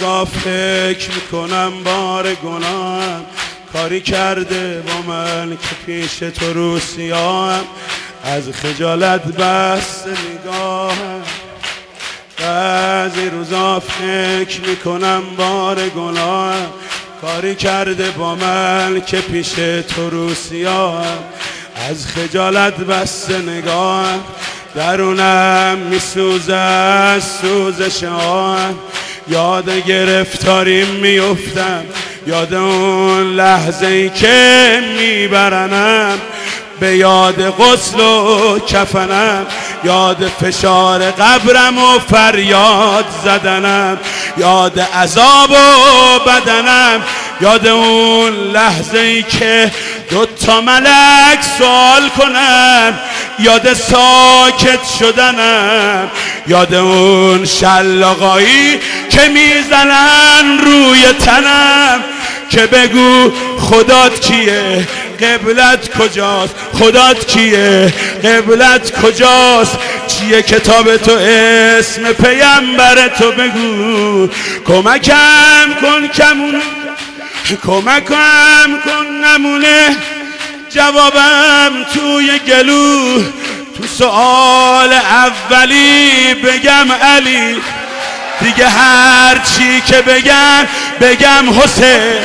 روزا فکر میکنم بار گناهم، کاری کرده با من که پیش تو رو سیاهم. از خجالت بس نگاهم، بعضی روزا فکر میکنم بار گناهم، کاری کرده با من که پیش تو رو سیاهم. از خجالت بس نگاهم، درونم میسوزه از سوزش آهم. یاد گرفتاریم میفتم، یاد اون لحظه ای که میبرنم، به یاد غسل و کفنم، یاد فشار قبرم و فریاد زدنم، یاد عذاب و بدنم، یاد اون لحظه ای که 2 ملک سوال کنن، یاد ساکت شدنم، یاد اون شلاقایی که میزنن روی تنم، که بگو خدات کیه، قبلت کجاست، خدات کیه، قبلت کجاست، چیه کتاب تو، اسم پیامبر تو، بگو کمکم کن کمونه، کمکم کن نمونه جوابم توی گلو. تو سؤال اولی بگم علی، دیگه هر چی که بگم حسین.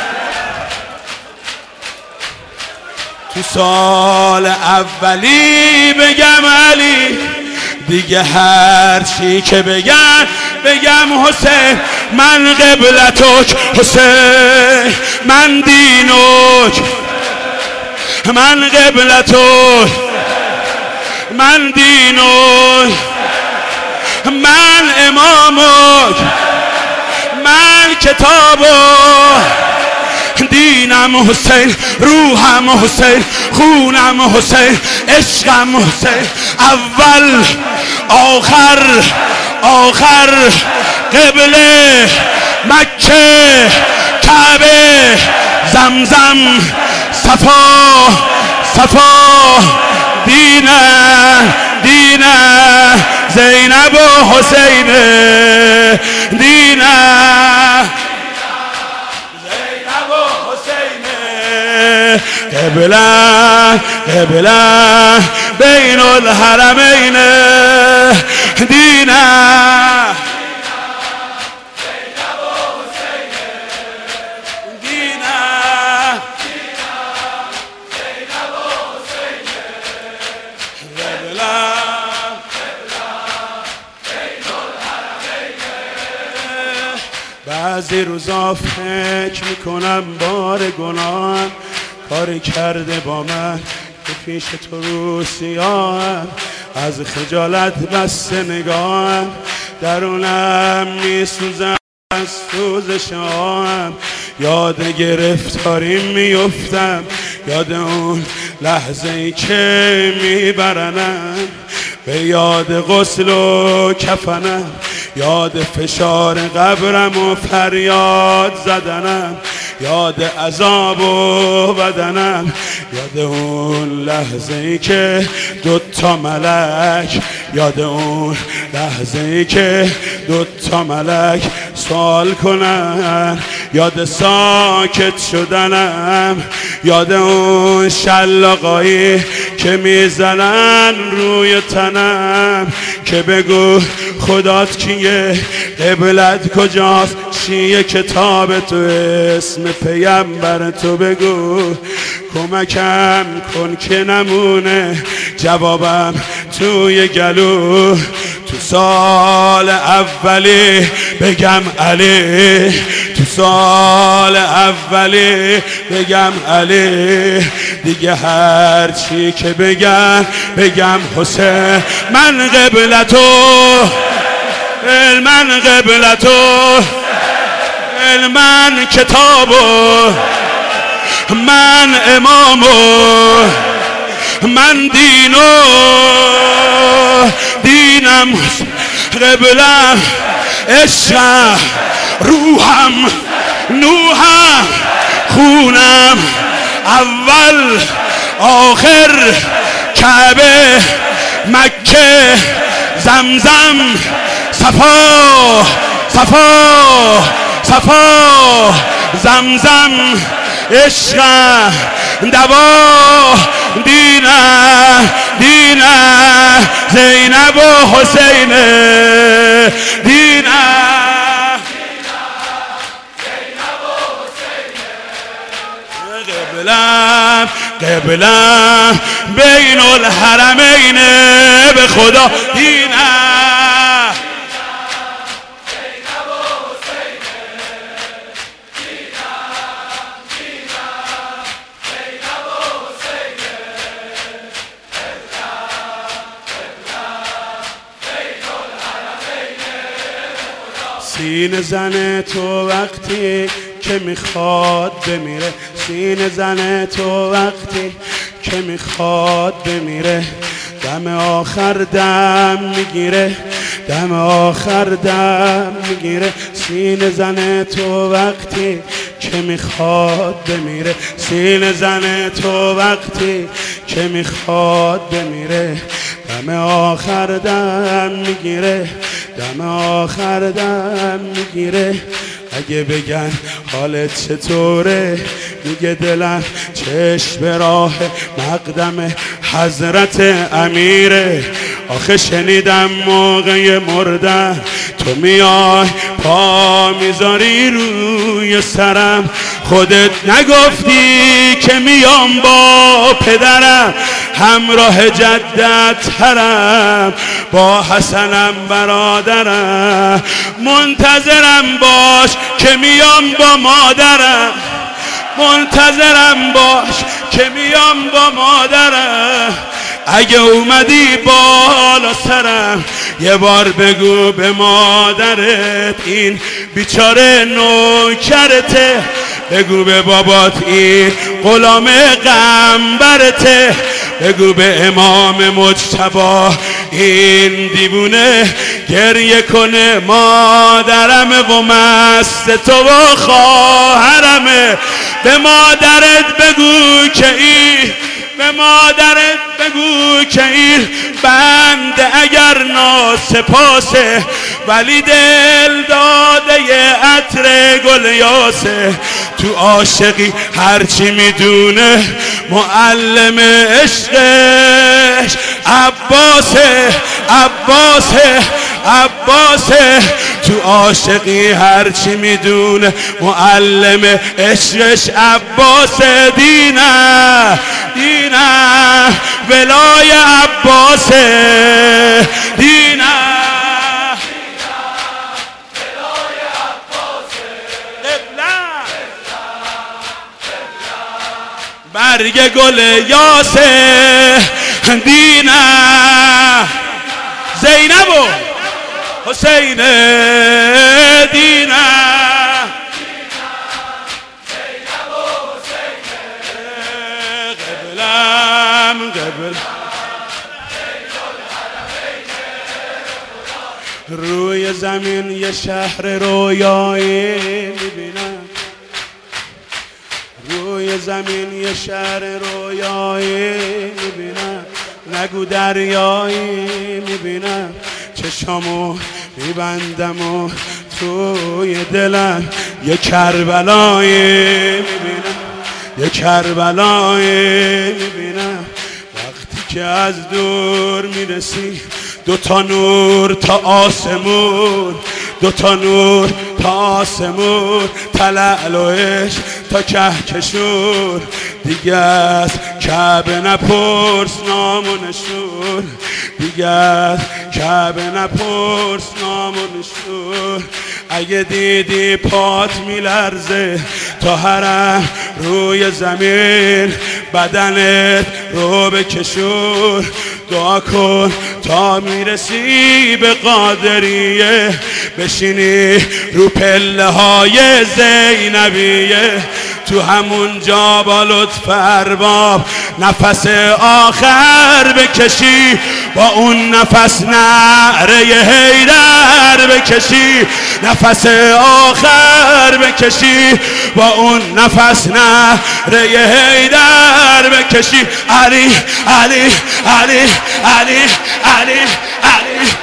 تو سؤال اولی بگم علی، دیگه هر چی که بگم حسین. من قبلتک حسین، من دینک، من قبلتک، من دینک، من امامک، من کتابک. دینم حسین، روحم حسین، خونم حسین، عشقم حسین. اول آخر قبله مکه، کعبه، زمزم، صفا، دینه زینب و حسین، دینه زینب و حسین. قبله بین الحرمین، دینه بعضی روزا فکر میکنم بار گناهم، کاری کرده با من که پیش تو رو سیاهم. از خجالت بس نگاهم، درونم میسوزم از سوزش آهم. یاد گرفتاریم میفتم، یاد اون لحظه ای که میبرنم، به یاد غسل و کفنم، یاد فشار قبرم و فریاد زدنم، یاد عذاب و بدنم، یاد اون لحظه ای که 2 ملک، یاد اون لحظه ای که 2 ملک سوال کنن، یاد ساکت شدنم، یاد اون شلاقایی که میزنن روی تنم، که بگو خدات کیه، قبلت کجاست، چیه کتاب تو، اسم پیامبر تو، بگو کمکم کن که نمونه جوابم توی گلو. تو سال اولی بگم علی، تو سال اولی بگم علی، دیگه هر چی که بگم حسین. من قبلتو، من قبلتو، من کتابو، من امامو، من دینم، قبلم، عشقم، روحم، نوحم، خونم. اول آخر کعبه، مکه، زمزم، صفا، صفا صفا زمزم عشق دوا دینه دینه زینب و حسین دینه قبلم قبلم بین الحرمین به خدا دینه سینه زن تو وقتی که میخواد بمیره، سینه زن تو وقتی که میخواد بمیره، دم آخر دم میگیره، دم آخر دم میگیره. سینه زن تو وقتی که میخواد بمیره، سینه زن تو وقتی که میخواد بمیره، دم آخر دم میگیره، دم آخر دم میگیره. اگه بگن حالت چطوره میگه دلم چشم به راه مقدم حضرت امیره. آخه شنیدم موقع مردن تو میای پا میذاری روی سرم، خودت نگفتی که میام با پدرم همراه جدت حرم، با حسنم برادرم منتظرم باش که میام با مادرم، منتظرم باش که میام با مادرم. اگه اومدی بالا سرم یه بار بگو به مادرت این بیچاره نوکرته، بگو به بابات این غلام قنبرته، بگو به امام مجتبی این دیوونه گریه کنه مادرمه و مست تو و خواهرمه. به مادرت بگو که این، به مادرت بگو که این بنده اگر ناسپاسه ولی دل داده عطر گل یاسه، تو عاشقی هرچی میدونه معلم عشقش عباسه عباسه عباسه، تو عاشقی هرچی میدونه معلم عشقش عباسه. دینه دینه ولای عباسه دینه ولای عباسه. برگ گل یاسه دینه زینب و حسین دینه زینب و حسین قبلم قبل روی زمین یه شهر رویایی میبینم، روی زمین یه شهر رویایی میبینم، نگو دریایی میبینم، چشامو میبندم و توی دلم یه کربلایی میبینم، یه کربلایی میبینم. وقتی که از دور میرسی دوتا نور تا آسمون، دوتا نور تا آسمون، تلعل و عشق تا کهکشون، دیگه از کعبه نپرس نام و نشون، دیگه از کعبه نپرس نام و نشون. اگه دیدی پات میلرزه تا حرم روی زمین، بدنت رو بکشون، دعا کن تا میرسی به قادریه، بشینی رو پله های زینبیه، تو همون جا با لطف ارباب نفس آخر بکشی، با اون نفس نعره حیدر بکشی، نفس آخر بکشی، با اون نفس نعره حیدر بکشی. علی علی علی علی علی علی